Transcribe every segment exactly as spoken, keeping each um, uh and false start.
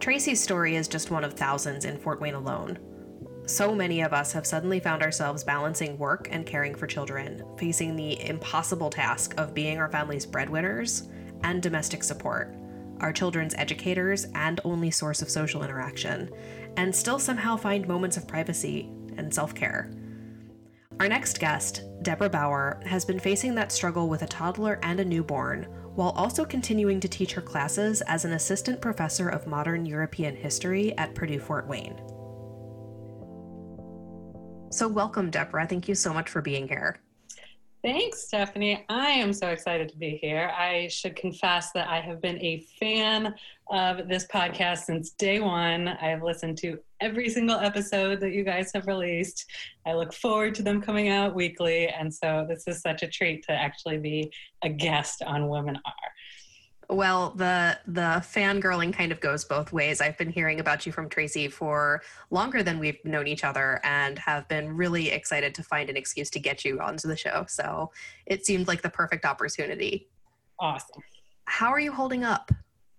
Tracy's story is just one of thousands in Fort Wayne alone. So many of us have suddenly found ourselves balancing work and caring for children, facing the impossible task of being our family's breadwinners and domestic support, our children's educators and only source of social interaction, and still somehow find moments of privacy and self-care. Our next guest, Deborah Bauer, has been facing that struggle with a toddler and a newborn, while also continuing to teach her classes as an assistant professor of modern European history at Purdue Fort Wayne. So welcome, Deborah. Thank you so much for being here. Thanks, Stephanie. I am so excited to be here. I should confess that I have been a fan of this podcast since day one. I have listened to every single episode that you guys have released. I look forward to them coming out weekly. And so this is such a treat to actually be a guest on Women Are. Well, the the fangirling kind of goes both ways. I've been hearing about you from Tracy for longer than we've known each other and have been really excited to find an excuse to get you onto the show. So it seemed like the perfect opportunity. Awesome. How are you holding up?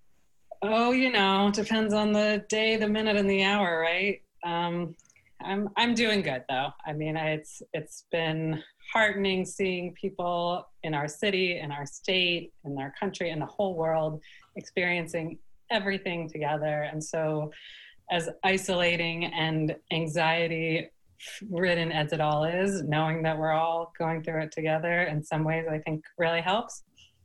Oh, you know, depends on the day, the minute, and the hour, right? Um, I'm I'm doing good though. I mean, it's it's been heartening seeing people in our city, in our state, in our country, in the whole world experiencing everything together. And so as isolating and anxiety ridden as it all is, knowing that we're all going through it together in some ways, I think really helps.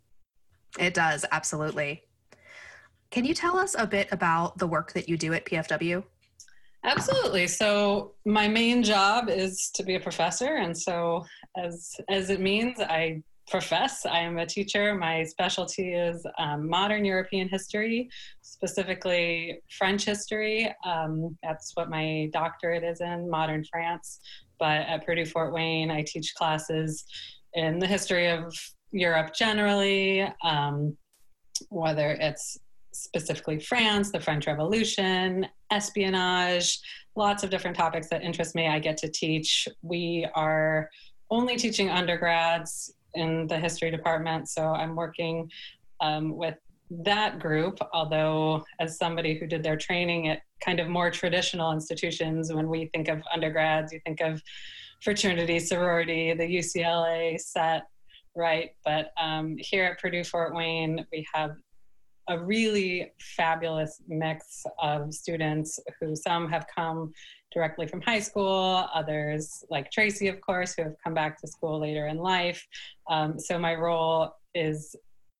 It does, absolutely. Can you tell us a bit about the work that you do at P F W? Absolutely. So my main job is to be a professor. And so as, as it means, I profess, I am a teacher. My specialty is um, modern European history, specifically French history. Um, that's what my doctorate is in, modern France. But at Purdue Fort Wayne, I teach classes in the history of Europe generally, um, whether it's specifically France, the French Revolution, espionage, lots of different topics that interest me. I get to teach. We are only teaching undergrads in the history department, so I'm working um, with that group, although as somebody who did their training at kind of more traditional institutions, when we think of undergrads, you think of fraternity, sorority, the U C L A set, right? But um, here at Purdue Fort Wayne, we have a really fabulous mix of students who some have come directly from high school, others like Tracy, of course, who have come back to school later in life. Um, so my role is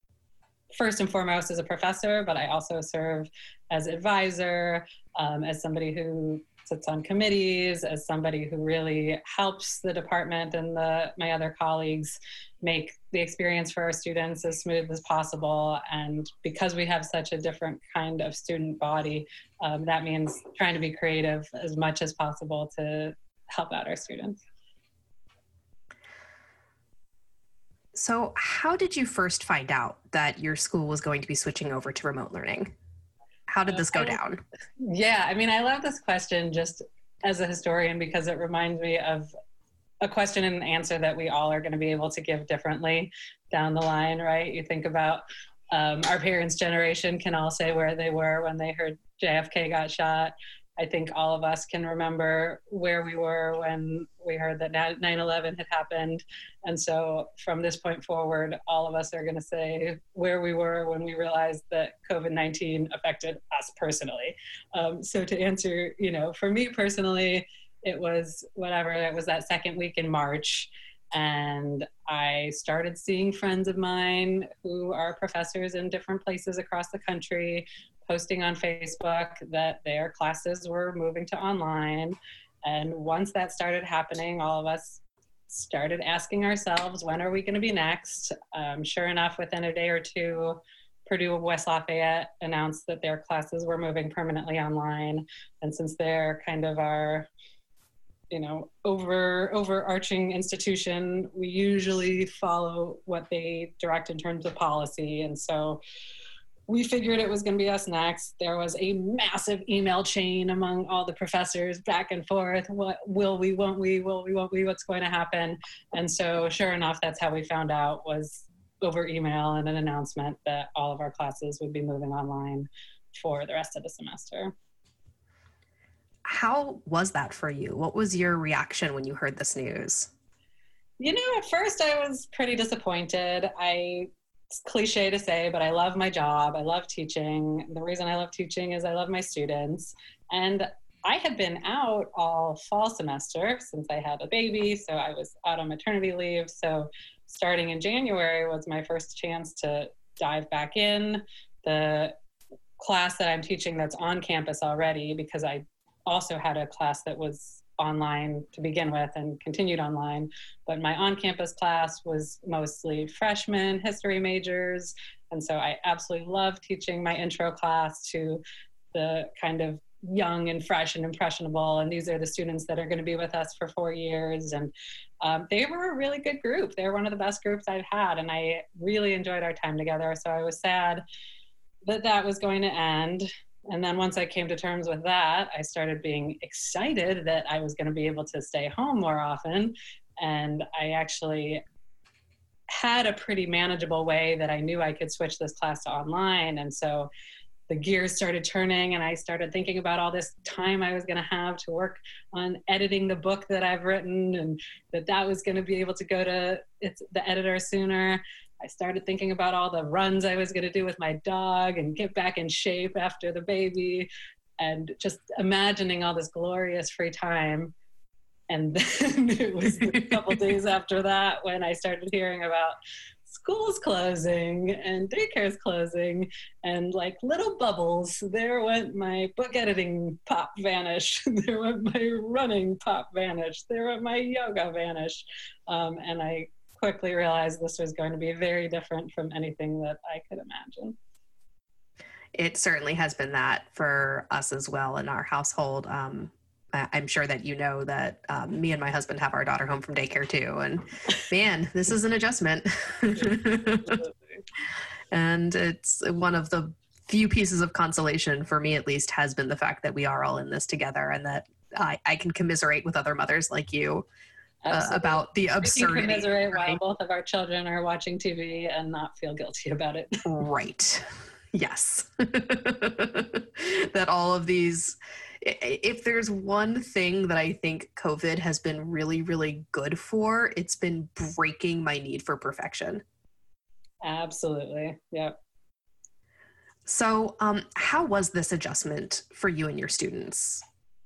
first and foremost as a professor, but I also serve as advisor, um, as somebody who sits on committees, as somebody who really helps the department and the, my other colleagues make the experience for our students as smooth as possible. And because we have such a different kind of student body, um, that means trying to be creative as much as possible to help out our students. So how did you first find out that your school was going to be switching over to remote learning? How did this go I, down? Yeah, I mean, I love this question just as a historian because it reminds me of a question and an answer that we all are going to be able to give differently down the line, right? You think about um, our parents' generation can all say where they were when they heard J F K got shot. I think all of us can remember where we were when we heard that nine eleven had happened. And so from this point forward, all of us are going to say where we were when we realized that COVID nineteen affected us personally. Um, so to answer, you know, for me personally, it was whatever, it was that second week in March. And I started seeing friends of mine who are professors in different places across the country posting on Facebook that their classes were moving to online. And once that started happening, all of us started asking ourselves, when are we going to be next? Um, sure enough, within a day or two, Purdue West Lafayette announced that their classes were moving permanently online. And since they're kind of our, you know, over overarching institution, we usually follow what they direct in terms of policy. And so we figured it was going to be us next. There was a massive email chain among all the professors back and forth. What will we, won't we, will we, won't we, what's going to happen? And so sure enough, that's how we found out, was over email and an announcement that all of our classes would be moving online for the rest of the semester. How was that for you? What was your reaction when you heard this news? You know, at first I was pretty disappointed. I, it's cliche to say, but I love my job. I love teaching. The reason I love teaching is I love my students. And I had been out all fall semester since I had a baby, so I was out on maternity leave. So starting in January was my first chance to dive back in. The class that I'm teaching that's on campus already, because I also had a class that was online to begin with and continued online, but my on-campus class was mostly freshmen, history majors, and so I absolutely love teaching my intro class to the kind of young and fresh and impressionable, and these are the students that are going to be with us for four years, and um, they were a really good group. They're one of the best groups I've had, and I really enjoyed our time together, so I was sad that that was going to end. And then once I came to terms with that, I started being excited that I was going to be able to stay home more often. And I actually had a pretty manageable way that I knew I could switch this class to online. And so the gears started turning, and I started thinking about all this time I was going to have to work on editing the book that I've written, and that that was going to be able to go to it's the editor sooner. I started thinking about all the runs I was going to do with my dog and get back in shape after the baby, and just imagining all this glorious free time. And then it was a couple days after that when I started hearing about schools closing and daycares closing, and like little bubbles, there went my book editing pop vanish. There went my running pop vanish. There went my yoga vanish. Um, and I quickly realized this was going to be very different from anything that I could imagine. It certainly has been that for us as well in our household. Um, I- I'm sure that you know that um, me and my husband have our daughter home from daycare too. And man, this is an adjustment. And it's one of the few pieces of consolation for me, at least, has been the fact that we are all in this together, and that I, I can commiserate with other mothers like you Uh, about the absurdity. We can commiserate while both of our children are watching T V and not feel guilty about it. Right. Yes. That all of these, if there's one thing that I think COVID has been really, really good for, it's been breaking my need for perfection. Absolutely. Yep. So um, how was this adjustment for you and your students?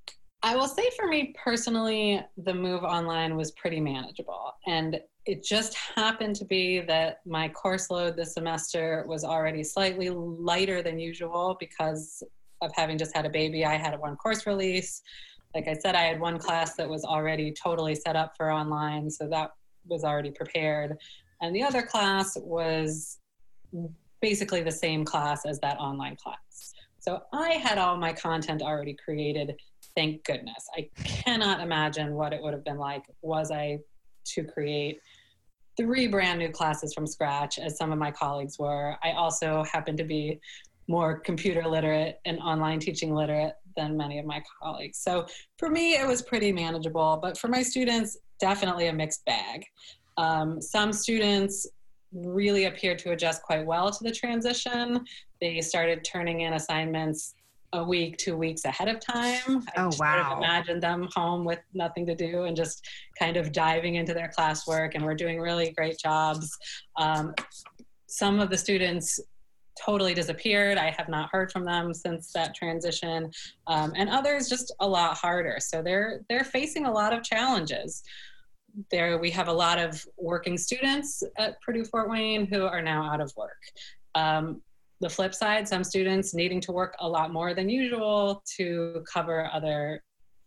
I will say for me personally, the move online was pretty manageable. And it just happened to be that my course load this semester was already slightly lighter than usual because of having just had a baby. I had one course release. Like I said, I had one class that was already totally set up for online, so that was already prepared. And the other class was basically the same class as that online class. So I had all my content already created. Thank goodness. I cannot imagine what it would have been like was I to create three brand new classes from scratch, as some of my colleagues were. I also happen to be more computer literate and online teaching literate than many of my colleagues. So for me, it was pretty manageable, but for my students, definitely a mixed bag. Um, some students really appeared to adjust quite well to the transition. They started turning in assignments a week, two weeks ahead of time. I Oh, just wow. sort of imagined them home with nothing to do and just kind of diving into their classwork, and we're doing really great jobs. Um, some of the students totally disappeared. I have not heard from them since that transition, um, and others just a lot harder. So they're they're facing a lot of challenges. There, we have a lot of working students at Purdue Fort Wayne who are now out of work. Um, the flip side, some students needing to work a lot more than usual to cover other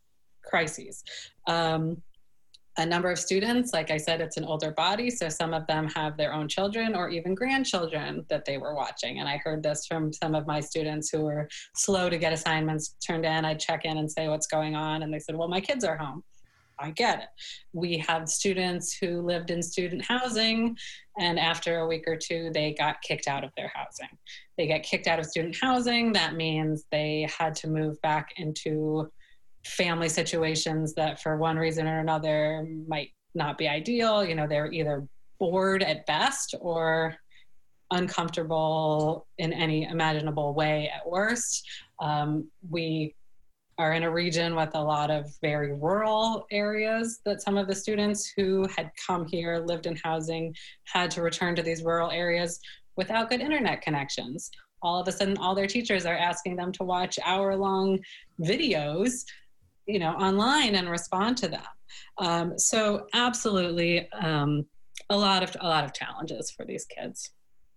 crises. Um, a number of students, like I said, it's an older body, so some of them have their own children or even grandchildren that they were watching. And I heard this from some of my students who were slow to get assignments turned in. I'd check in and say, what's going on? And they said, well, my kids are home. I get it. We have students who lived in student housing, and after a week or two, they got kicked out of their housing. They get kicked out of student housing. That means they had to move back into family situations that for one reason or another might not be ideal. You know, they're either bored at best or uncomfortable in any imaginable way at worst. Um, we are in a region with a lot of very rural areas that some of the students who had come here, lived in housing, had to return to these rural areas without good internet connections. All of a sudden, all their teachers are asking them to watch hour-long videos, you know, online and respond to them. Um, so absolutely um, a lot of a lot of challenges for these kids.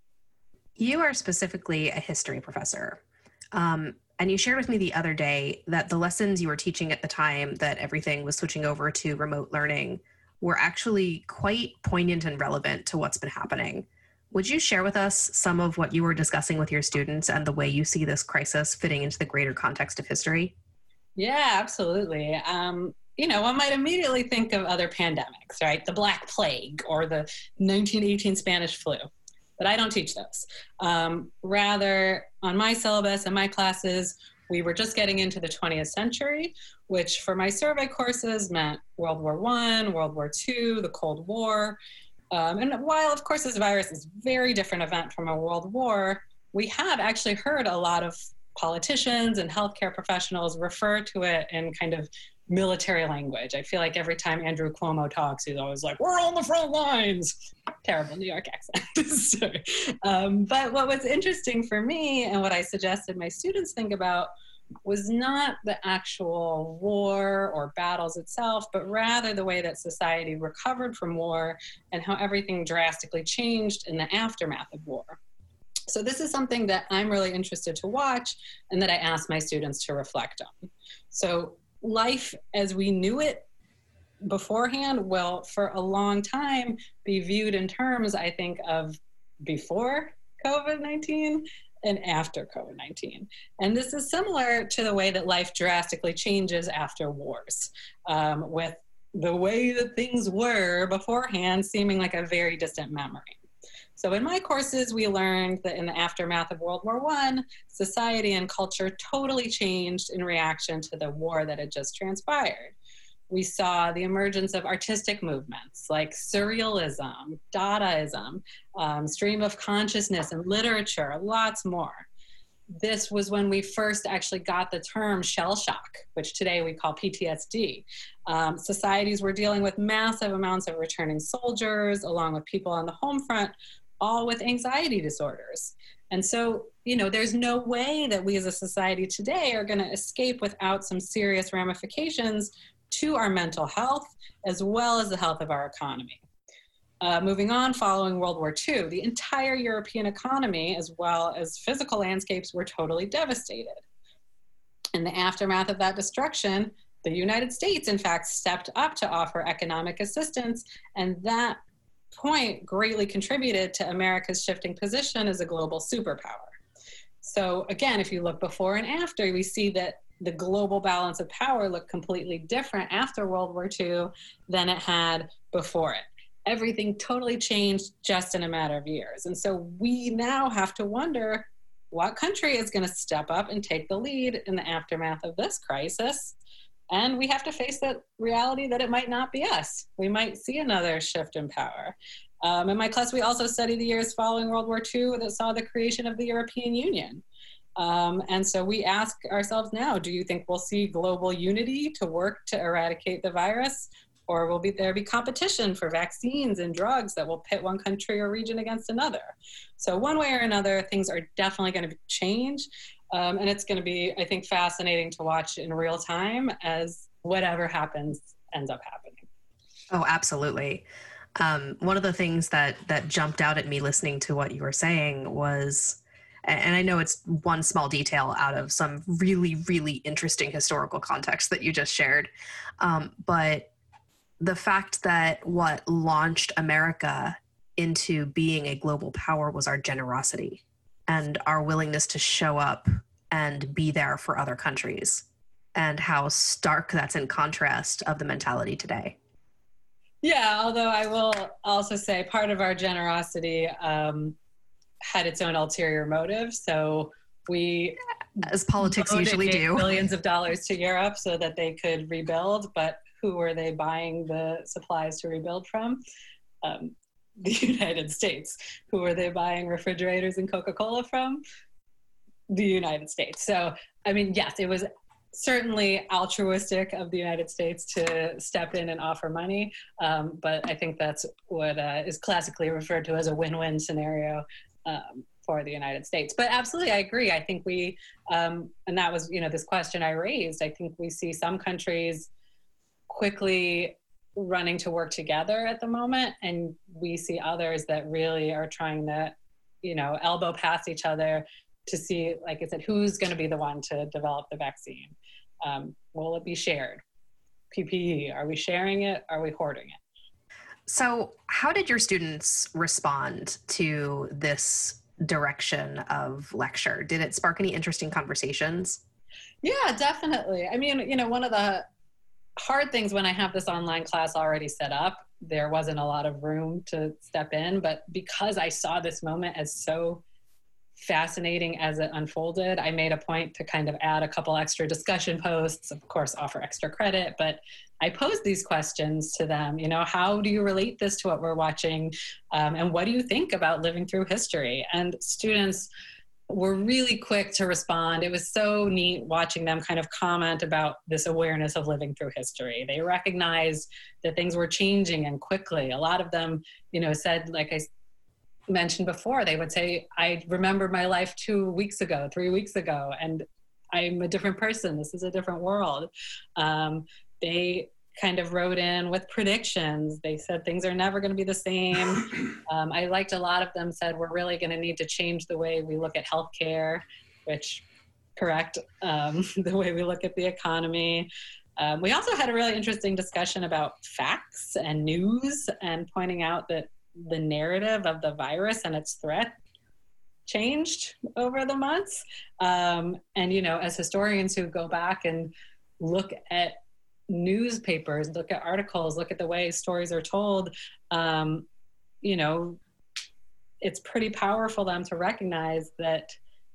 You are specifically a history professor. Um, and you shared with me the other day that the lessons you were teaching at the time that everything was switching over to remote learning were actually quite poignant and relevant to what's been happening. Would you share with us some of what you were discussing with your students and the way you see this crisis fitting into the greater context of history? Yeah, absolutely. Um, you know, one might immediately think of other pandemics, right? The Black Plague or the nineteen eighteen Spanish flu. But I don't teach those. Um, rather, on my syllabus and my classes, we were just getting into the twentieth century, which for my survey courses meant World War One, World War Two, the Cold War. Um, and while, of course, this virus is a very different event from a world war, we have actually heard a lot of politicians and healthcare professionals refer to it in kind of military language. I feel like every time Andrew Cuomo talks, he's always like, we're on the front lines. Terrible New York accent. so, um, but what was interesting for me and what I suggested my students think about was not the actual war or battles itself, but rather the way that society recovered from war and how everything drastically changed in the aftermath of war. So this is something that I'm really interested to watch and that I ask my students to reflect on. So life as we knew it beforehand will, for a long time, be viewed in terms, I think, of before COVID nineteen and after COVID nineteen. And this is similar to the way that life drastically changes after wars, um, with the way that things were beforehand seeming like a very distant memory. So in my courses, we learned that in the aftermath of World War One, society and culture totally changed in reaction to the war that had just transpired. We saw the emergence of artistic movements like surrealism, Dadaism, um, stream of consciousness and literature, lots more. This was when we first actually got the term shell shock, which today we call P T S D. Um, societies were dealing with massive amounts of returning soldiers, along with people on the home front, all with anxiety disorders. And so, you know, there's no way that we as a society today are going to escape without some serious ramifications to our mental health, as well as the health of our economy. Uh, moving on, following World War Two, the entire European economy, as well as physical landscapes, were totally devastated. In the aftermath of that destruction, the United States, in fact, stepped up to offer economic assistance, and that point greatly contributed to America's shifting position as a global superpower. So again, if you look before and after, we see that the global balance of power looked completely different after World War Two than it had before it. Everything totally changed just in a matter of years. And so we now have to wonder what country is going to step up and take the lead in the aftermath of this crisis. And we have to face that reality that it might not be us. We might see another shift in power. Um, in my class, we also studied the years following World War Two that saw the creation of the European Union. Um, and so we ask ourselves now, do you think we'll see global unity to work to eradicate the virus? Or will be, there be competition for vaccines and drugs that will pit one country or region against another? So one way or another, things are definitely going to change. Um, and it's going to be, I think, fascinating to watch in real time as whatever happens ends up happening. Oh, absolutely. Um, one of the things that that jumped out at me listening to what you were saying was, and I know it's one small detail out of some really, really interesting historical context that you just shared, um, but the fact that what launched America into being a global power was our generosity and our willingness to show up and be there for other countries, and how stark that's in contrast of the mentality today. Yeah, although I will also say part of our generosity um, had its own ulterior motive. So we, as politics usually do, billions of dollars to Europe so that they could rebuild, but who were they buying the supplies to rebuild from? Um, the United States. Who are they buying refrigerators and Coca-Cola from? The United States. So, I mean, yes, it was certainly altruistic of the United States to step in and offer money. Um, but I think that's what uh, is classically referred to as a win-win scenario um, for the United States. But absolutely, I agree. I think we, um, and that was, you know, this question I raised, I think we see some countries quickly running to work together at the moment. And we see others that really are trying to, you know, elbow past each other to see, like I said, who's going to be the one to develop the vaccine. Um, will it be shared? P P E, are we sharing it? Are we hoarding it? So how did your students respond to this direction of lecture? Did it spark any interesting conversations? Yeah, definitely. I mean, you know, one of the hard things when I have this online class already set up, there wasn't a lot of room to step in, but because I saw this moment as so fascinating as it unfolded, I made a point to kind of add a couple extra discussion posts, of course, offer extra credit, but I posed these questions to them, you know, how do you relate this to what we're watching? Um, and what do you think about living through history? And students were really quick to respond. It was so neat watching them kind of comment about this awareness of living through history. They recognized that things were changing and quickly. A lot of them, you know, said, like I mentioned before, they would say, I remember my life two weeks ago, three weeks ago, and I'm a different person. This is a different world. Um, they kind of wrote in with predictions. They said things are never going to be the same. Um, I liked a lot of them said we're really going to need to change the way we look at healthcare, which correct, um, the way we look at the economy. Um, we also had a really interesting discussion about facts and news and pointing out that the narrative of the virus and its threat changed over the months. Um, and, you know, as historians who go back and look at newspapers, look at articles, look at the way stories are told, um, you know, it's pretty powerful them to recognize that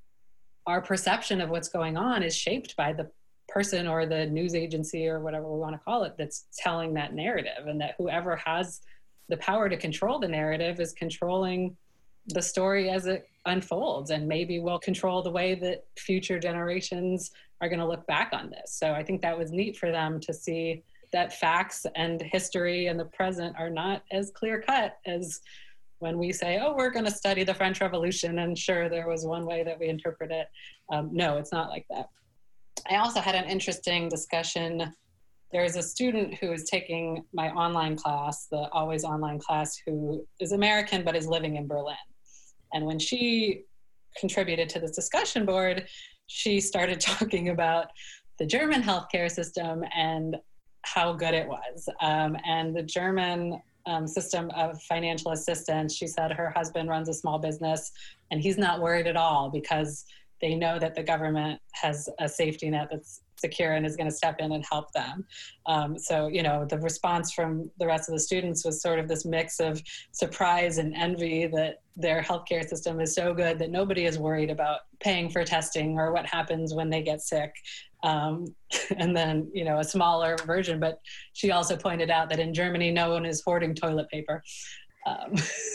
our perception of what's going on is shaped by the person or the news agency or whatever we want to call it that's telling that narrative, and that whoever has the power to control the narrative is controlling the story as it unfolds, and maybe will control the way that future generations are going to look back on this. So I think that was neat for them to see that facts and history and the present are not as clear cut as when we say, oh, we're going to study the French Revolution, and sure, there was one way that we interpret it. Um, no, it's not like that. I also had an interesting discussion. There is a student who is taking my online class, the Always Online class, who is American but is living in Berlin. And when she contributed to this discussion board, she started talking about the German healthcare system and how good it was. Um, and the German um, system of financial assistance, she said her husband runs a small business and he's not worried at all because they know that the government has a safety net that's secure and is going to step in and help them. Um, so, you know, the response from the rest of the students was sort of this mix of surprise and envy that their healthcare system is so good that nobody is worried about paying for testing or what happens when they get sick. Um, and then, you know, a smaller version, but she also pointed out that in Germany, no one is hoarding toilet paper. Um,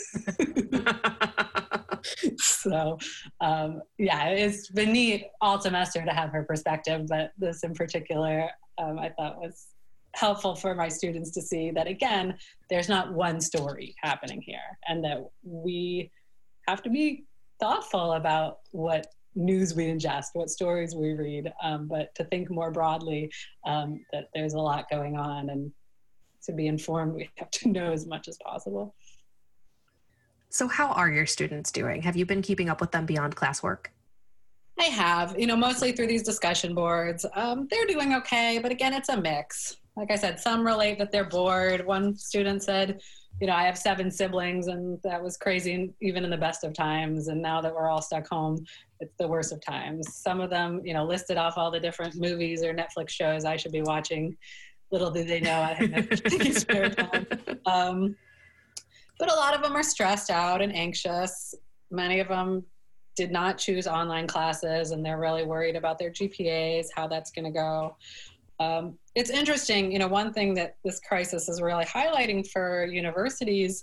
so, um, yeah, it's been neat all semester to have her perspective, but this in particular, um, I thought was helpful for my students to see that, again, there's not one story happening here, and that we have to be thoughtful about what news we ingest, what stories we read, um, but to think more broadly um, that there's a lot going on, and to be informed, we have to know as much as possible. So how are your students doing? Have you been keeping up with them beyond classwork? I have, you know, mostly through these discussion boards. Um, they're doing okay, but again, it's a mix. Like I said, some relate that they're bored. One student said, you know, I have seven siblings and that was crazy even in the best of times. And now that we're all stuck home, it's the worst of times. Some of them, you know, listed off all the different movies or Netflix shows I should be watching. Little did they know I had no spare time. Um, But a lot of them are stressed out and anxious. Many of them did not choose online classes, and they're really worried about their G P As, how that's going to go. Um, it's interesting, you know, one thing that this crisis is really highlighting for universities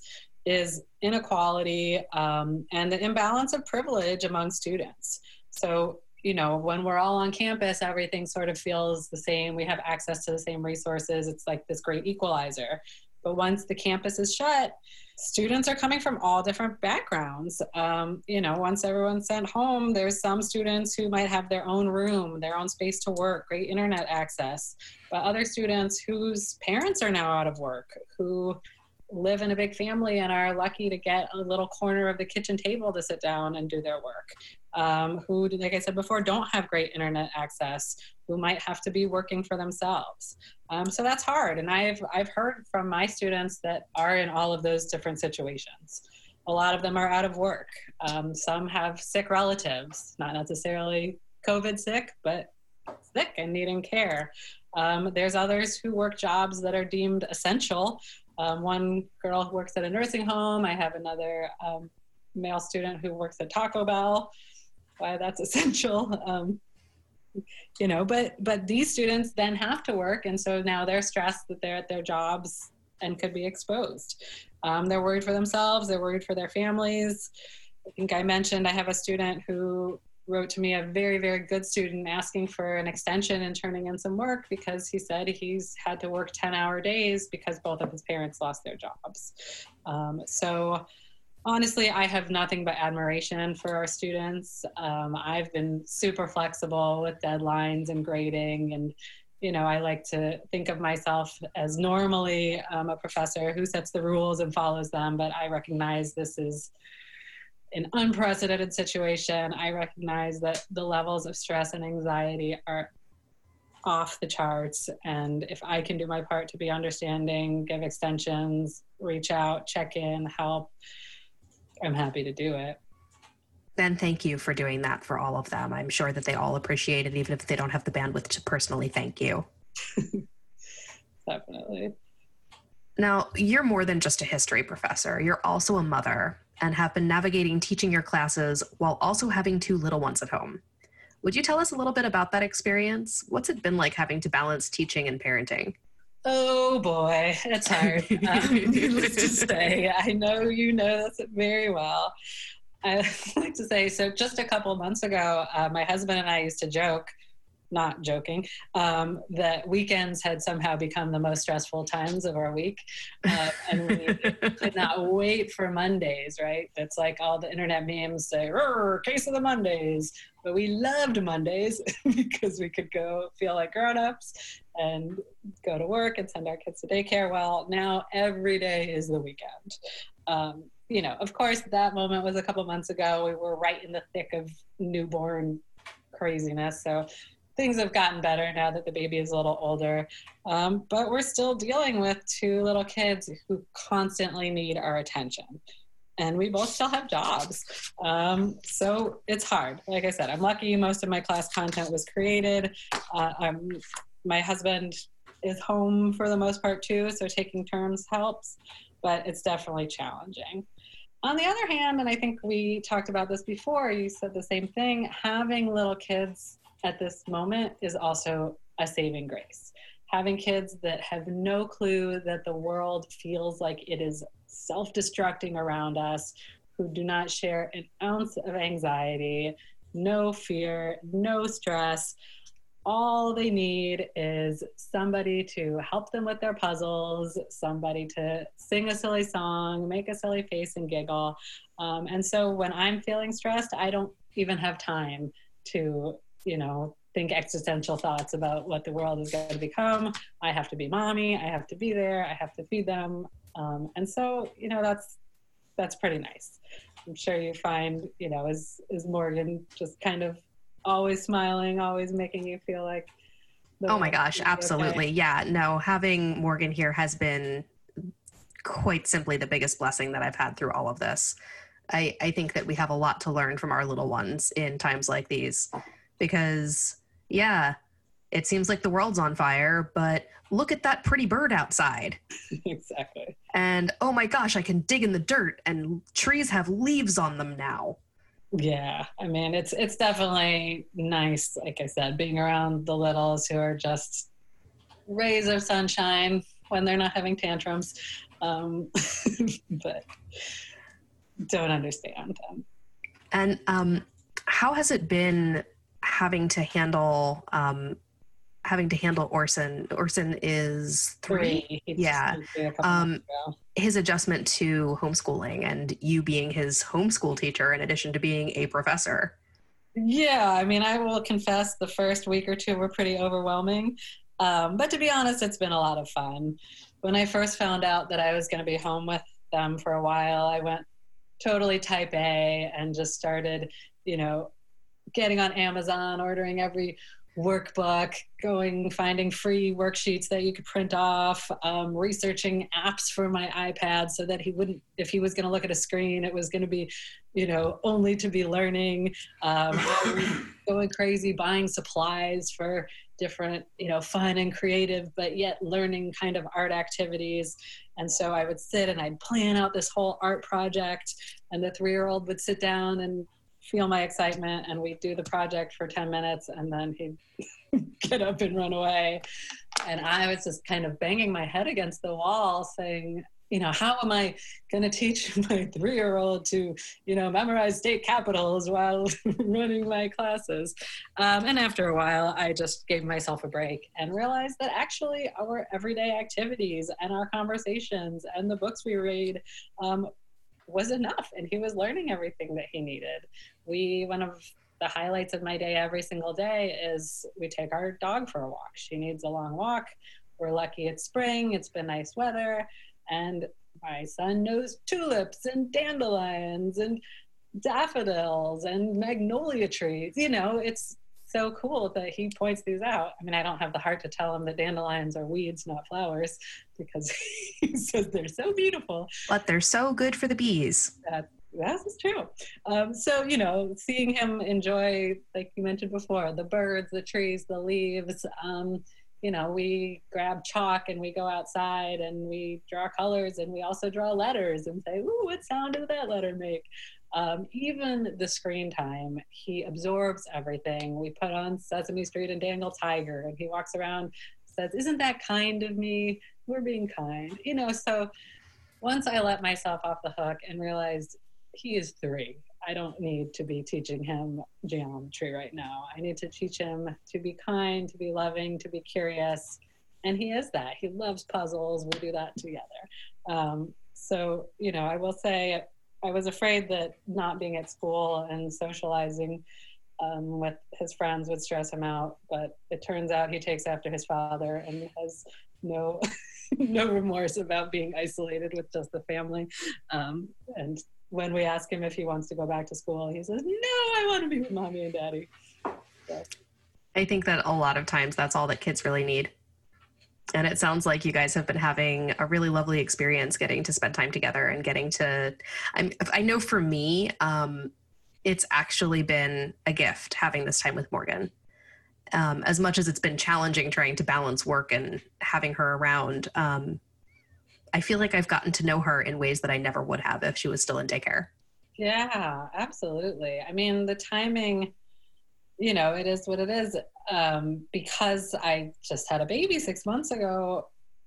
is inequality um, and the imbalance of privilege among students. So, you know, when we're all on campus, everything sort of feels the same. We have access to the same resources. It's like this great equalizer. But once the campus is shut, students are coming from all different backgrounds. Um, you know, once everyone's sent home, there's some students who might have their own room, their own space to work, great internet access, but other students whose parents are now out of work, who live in a big family and are lucky to get a little corner of the kitchen table to sit down and do their work, um, who, like I said before, don't have great internet access, who might have to be working for themselves. Um, so that's hard. And I've, I've heard from my students that are in all of those different situations. A lot of them are out of work. Um, some have sick relatives, not necessarily COVID sick, but sick and needing care. Um, there's others who work jobs that are deemed essential. Um, one girl works at a nursing home. I have another um, male student who works at Taco Bell. Why that's essential, um, you know, but, but these students then have to work. And so now they're stressed that they're at their jobs and could be exposed. Um, they're worried for themselves. They're worried for their families. I think I mentioned I have a student who wrote to me, a very, very good student, asking for an extension and turning in some work because he said he's had to work ten hour days because both of his parents lost their jobs. Um, so honestly, I have nothing but admiration for our students. Um, I've been super flexible with deadlines and grading, and you know, I like to think of myself as normally um, a professor who sets the rules and follows them, but I recognize this is an unprecedented situation. I recognize that the levels of stress and anxiety are off the charts. And if I can do my part to be understanding, give extensions, reach out, check in, help, I'm happy to do it. And thank you for doing that for all of them. I'm sure that they all appreciate it, even if they don't have the bandwidth to personally thank you. Definitely. Now, you're more than just a history professor. You're also a mother and have been navigating teaching your classes while also having two little ones at home. Would you tell us a little bit about that experience? What's it been like having to balance teaching and parenting? Oh boy, it's hard. um, needless to say, I know you know this very well. I like to say, so just a couple of months ago, uh, my husband and I used to joke, not joking, um, that weekends had somehow become the most stressful times of our week. Uh, and we could not wait for Mondays, right? It's like all the internet memes say, case of the Mondays. But we loved Mondays because we could go feel like grown-ups and go to work and send our kids to daycare. Well, now every day is the weekend. Um, you know, of course, that moment was a couple months ago. We were right in the thick of newborn craziness. So things have gotten better now that the baby is a little older. Um, but we're still dealing with two little kids who constantly need our attention. And we both still have jobs. Um, so it's hard. Like I said, I'm lucky most of my class content was created. Uh, I'm, my husband is home for the most part too, so taking turns helps, but it's definitely challenging. On the other hand, and I think we talked about this before, you said the same thing, having little kids at this moment is also a saving grace. Having kids that have no clue that the world feels like it is self-destructing around us, who do not share an ounce of anxiety, no fear, no stress. All they need is somebody to help them with their puzzles, somebody to sing a silly song, make a silly face and giggle. Um, and so when I'm feeling stressed, I don't even have time to, you know, think existential thoughts about what the world is going to become. I have to be mommy. I have to be there. I have to feed them. Um, and so, you know, that's, that's pretty nice. I'm sure you find, you know, is, is Morgan just kind of always smiling, always making you feel like. Oh my gosh, absolutely. Okay. Yeah, no, having Morgan here has been quite simply the biggest blessing that I've had through all of this. I, I think that we have a lot to learn from our little ones in times like these because, yeah, it seems like the world's on fire, but look at that pretty bird outside. Exactly. And oh my gosh, I can dig in the dirt and trees have leaves on them now. Yeah, I mean, it's it's definitely nice, like I said, being around the littles who are just rays of sunshine when they're not having tantrums. um, but don't understand. Um, And um, how has it been having to handle um, having to handle Orson? Orson is three. three. He Yeah. just three a couple Um, months ago. his adjustment to homeschooling and you being his homeschool teacher in addition to being a professor. Yeah, I mean, I will confess the first week or two were pretty overwhelming. Um, but to be honest, it's been a lot of fun. When I first found out that I was going to be home with them for a while, I went totally type A and just started, you know, getting on Amazon, ordering every workbook, going, finding free worksheets that you could print off, um, researching apps for my iPad so that he wouldn't, if he was going to look at a screen, it was going to be, you know, only to be learning. Um, I was going crazy buying supplies for different, you know, fun and creative, but yet learning kind of art activities. And so I would sit and I'd plan out this whole art project, and the three-year-old would sit down and feel my excitement, and we'd do the project for ten minutes, and then he'd get up and run away. And I was just kind of banging my head against the wall saying, you know, how am I going to teach my three-year-old to, you know, memorize state capitals while running my classes? Um, and after a while, I just gave myself a break and realized that actually our everyday activities and our conversations and the books we read um, was enough, and he was learning everything that he needed. We, one of the highlights of my day every single day is we take our dog for a walk. She needs a long walk. We're lucky it's spring, it's been nice weather, and my son knows tulips and dandelions and daffodils and magnolia trees. You know, it's so cool that he points these out. I mean, I don't have the heart to tell him that dandelions are weeds, not flowers, because he says they're so beautiful. But they're so good for the bees. That, that is true. Um, so, you know, seeing him enjoy, like you mentioned before, the birds, the trees, the leaves, um, you know, we grab chalk and we go outside and we draw colors, and we also draw letters and say, ooh, what sound did that letter make? Um, even the screen time, he absorbs everything. We put on Sesame Street and Daniel Tiger, and he walks around, says, isn't that kind of me? We're being kind. You know, so once I let myself off the hook and realized he is three, I don't need to be teaching him geometry right now. I need to teach him to be kind, to be loving, to be curious. And he is that. He loves puzzles. We do that together. Um, so, you know, I will say, I was afraid that not being at school and socializing um, with his friends would stress him out, but it turns out he takes after his father and has no no remorse about being isolated with just the family. Um, and when we ask him if he wants to go back to school, he says, no, I want to be with mommy and daddy. So. I think that a lot of times that's all that kids really need. And it sounds like you guys have been having a really lovely experience getting to spend time together and getting to, I'm, I know for me, um, it's actually been a gift having this time with Morgan. Um, as much as it's been challenging trying to balance work and having her around, um, I feel like I've gotten to know her in ways that I never would have if she was still in daycare. Yeah, absolutely. I mean, the timing, you know, it is what it is. Um, because I just had a baby six months ago,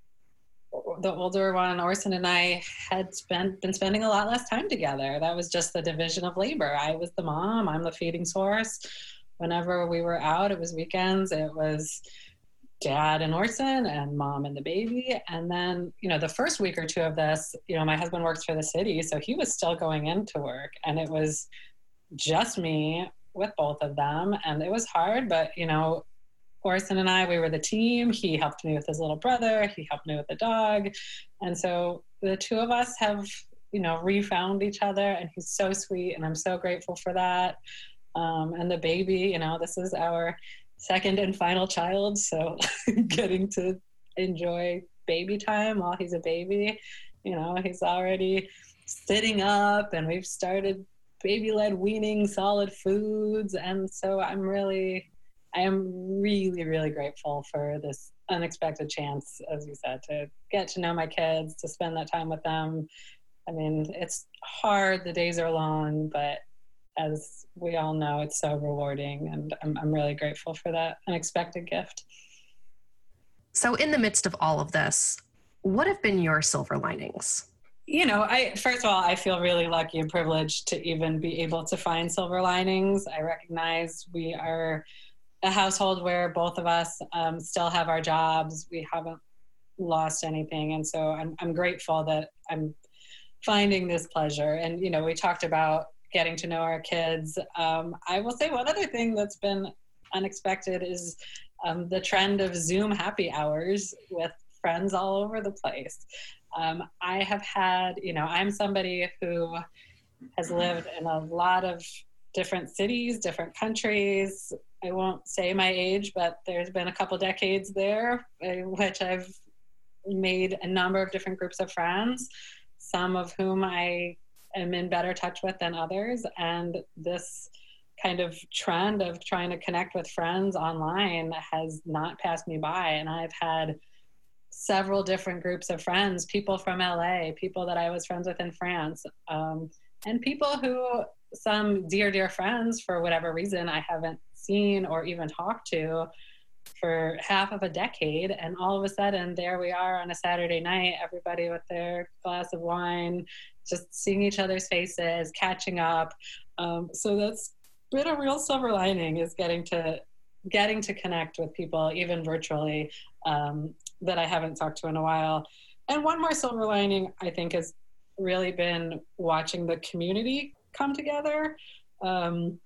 the older one, Orson, and I had spent been spending a lot less time together. That was just the division of labor. I was the mom, I'm the feeding source. Whenever we were out, it was weekends, it was dad and Orson and mom and the baby. And then, you know, the first week or two of this, you know, my husband works for the city, so he was still going into work, and it was just me with both of them. And it was hard, but, you know, Orson and I, we were the team. He helped me with his little brother. He helped me with the dog. And so the two of us have, you know, refound each other, and he's so sweet, and I'm so grateful for that. Um, and the baby, you know, this is our second and final child, so getting to enjoy baby time while he's a baby. You know, he's already sitting up, and we've started baby-led weaning solid foods. And so I'm really, I am really, really grateful for this unexpected chance, as you said, to get to know my kids, to spend that time with them. I mean, it's hard, the days are long, but as we all know, it's so rewarding, and I'm, I'm really grateful for that unexpected gift. So in the midst of all of this, What have been your silver linings? You know, I first of all, I feel really lucky and privileged to even be able to find silver linings. I recognize we are a household where both of us um, still have our jobs. We haven't lost anything. And so I'm, I'm grateful that I'm finding this pleasure. And, you know, we talked about getting to know our kids. Um, I will say one other thing that's been unexpected is um, the trend of Zoom happy hours with friends all over the place. Um, I have had, you know, I'm somebody who has lived in a lot of different cities, different countries. I won't say my age, but there's been a couple decades there in which I've made a number of different groups of friends, some of whom I am in better touch with than others. And this kind of trend of trying to connect with friends online has not passed me by. And I've had several different groups of friends, people from L A, people that I was friends with in France, um, and people who, some dear, dear friends, for whatever reason, I haven't seen or even talked to for half of a decade. And all of a sudden, there we are on a Saturday night, everybody with their glass of wine, just seeing each other's faces, catching up. Um, so that's been a real silver lining, is getting to getting to connect with people, even virtually, um, that I haven't talked to in a while. And one more silver lining, I think, has really been watching the community come together, um,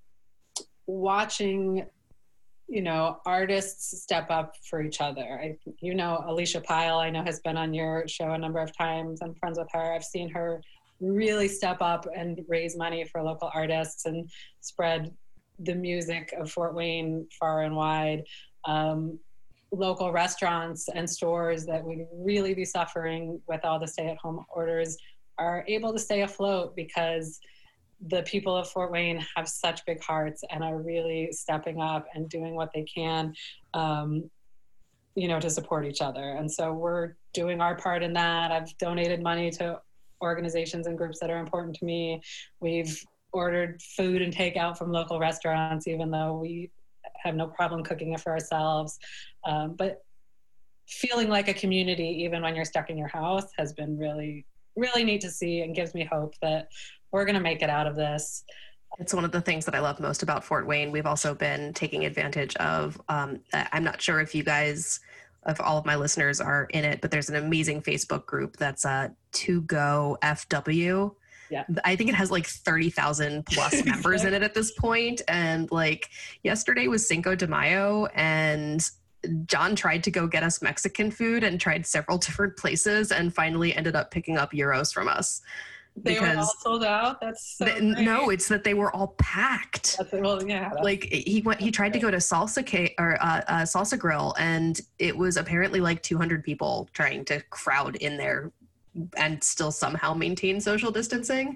watching, you know, artists step up for each other. I, you know, Alicia Pyle, I know, has been on your show a number of times. I'm friends with her. I've seen her really step up and raise money for local artists and spread the music of Fort Wayne far and wide. Um, local restaurants and stores that would really be suffering with all the stay-at-home orders are able to stay afloat because the people of Fort Wayne have such big hearts and are really stepping up and doing what they can, um, you know, to support each other. And so we're doing our part in that. I've donated money to organizations and groups that are important to me. We've ordered food and takeout from local restaurants, even though we have no problem cooking it for ourselves. Um, but feeling like a community, even when you're stuck in your house, has been really, really neat to see, and gives me hope that we're going to make it out of this. It's one of the things that I love most about Fort Wayne. We've also been taking advantage of, um, I'm not sure if you guys, if all of my listeners are in it, but there's an amazing Facebook group that's uh, To Go F W. Yeah. I think it has like thirty thousand plus members in it at this point. And like yesterday was Cinco de Mayo, and John tried to go get us Mexican food and tried several different places and finally ended up picking up gyros from us. They because were all sold out. That's so th- no, it's that they were all packed. That's, well, yeah. That's, like he went, he tried to go to Salsa Ca- or uh, uh, Salsa Grill, and it was apparently like two hundred people trying to crowd in there and still somehow maintain social distancing.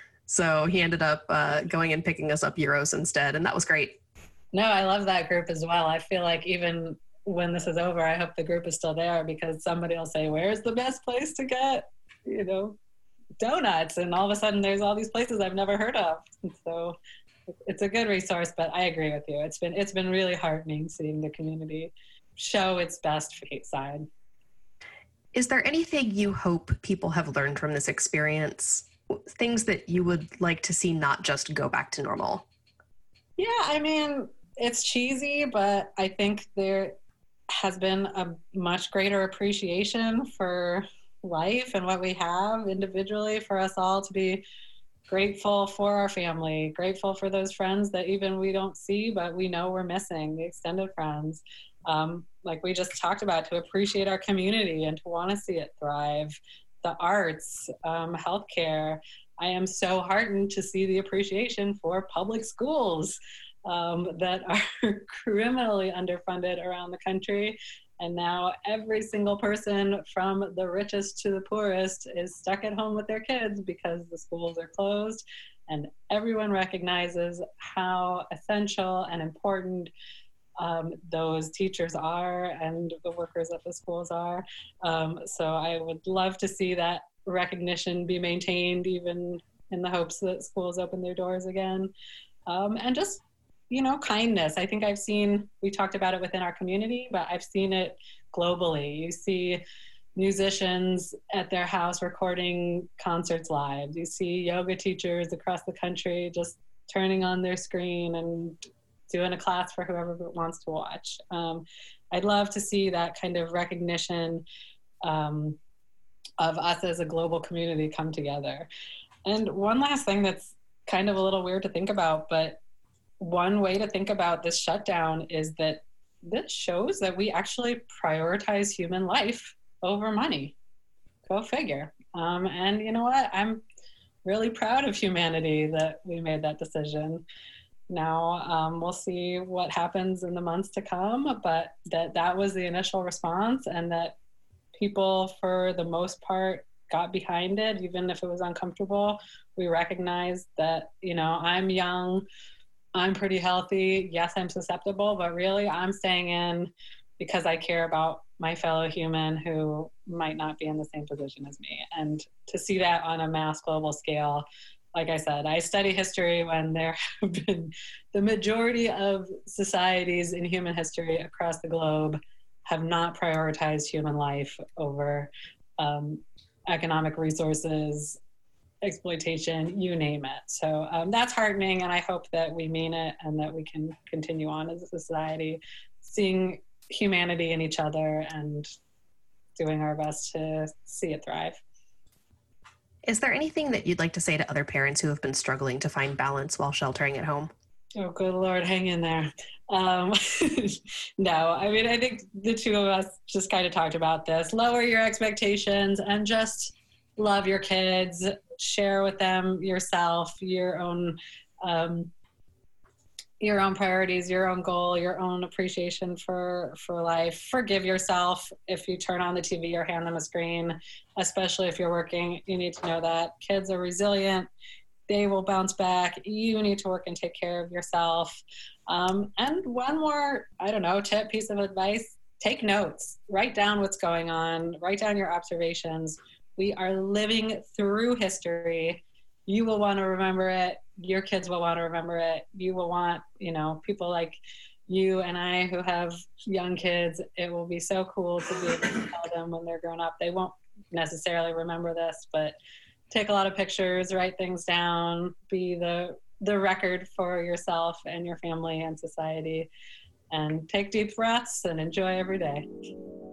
So he ended up uh, going and picking us up gyros instead, and that was great. No, I love that group as well. I feel like even when this is over, I hope the group is still there, because somebody will say, where's the best place to get, you know, donuts? And all of a sudden there's all these places I've never heard of. And so it's a good resource, but I agree with you. It's been, it's been really heartening seeing the community show its best side. Is there anything you hope people have learned from this experience? Things that you would like to see not just go back to normal? Yeah, I mean, it's cheesy, but I think there has been a much greater appreciation for life and what we have individually, for us all to be grateful for our family, grateful for those friends that even we don't see, but we know we're missing, the extended friends. Um, like we just talked about, to appreciate our community and to want to see it thrive, the arts, um, healthcare. I am so heartened to see the appreciation for public schools um, that are criminally underfunded around the country. And now every single person, from the richest to the poorest, is stuck at home with their kids because the schools are closed. And everyone recognizes how essential and important um, those teachers are and the workers at the schools are. Um, so I would love to see that recognition be maintained, even in the hopes that schools open their doors again. Um, and just, you know, kindness. I think I've seen, we talked about it within our community, but I've seen it globally. You see musicians at their house recording concerts live. You see yoga teachers across the country just turning on their screen and doing a class for whoever wants to watch. Um, I'd love to see that kind of recognition um, of us as a global community come together. And one last thing that's kind of a little weird to think about, but one way to think about this shutdown is that this shows that we actually prioritize human life over money. Go figure. Um, and you know what? I'm really proud of humanity that we made that decision. Now um, we'll see what happens in the months to come, but that that was the initial response, and that people, for the most part, got behind it, even if it was uncomfortable. We recognized that, you know, I'm young, I'm pretty healthy. Yes, I'm susceptible, but really I'm staying in because I care about my fellow human who might not be in the same position as me. And to see that on a mass global scale, like I said, I study history when there have been the majority of societies in human history across the globe have not prioritized human life over um, economic resources, exploitation, you name it. So um, that's heartening, and I hope that we mean it and that we can continue on as a society, seeing humanity in each other and doing our best to see it thrive. Is there anything that you'd like to say to other parents who have been struggling to find balance while sheltering at home? Oh, good Lord, hang in there. Um, no, I mean, I think the two of us just kind of talked about this. Lower your expectations and just love your kids. Share with them yourself, your own, um, your own priorities, your own goal, your own appreciation for, for life. Forgive yourself if you turn on the T V or hand them a screen, especially if you're working. You need to know that kids are resilient. They will bounce back. You need to work and take care of yourself. Um, and one more, I don't know, tip, piece of advice, take notes. Write down what's going on. Write down your observations. We are living through history. You will want to remember it. Your kids will want to remember it. You will want, you know, people like you and I who have young kids. It will be so cool to be able to tell them when they're grown up. They won't necessarily remember this, but take a lot of pictures, write things down, be the the record for yourself and your family and society, and take deep breaths and enjoy every day.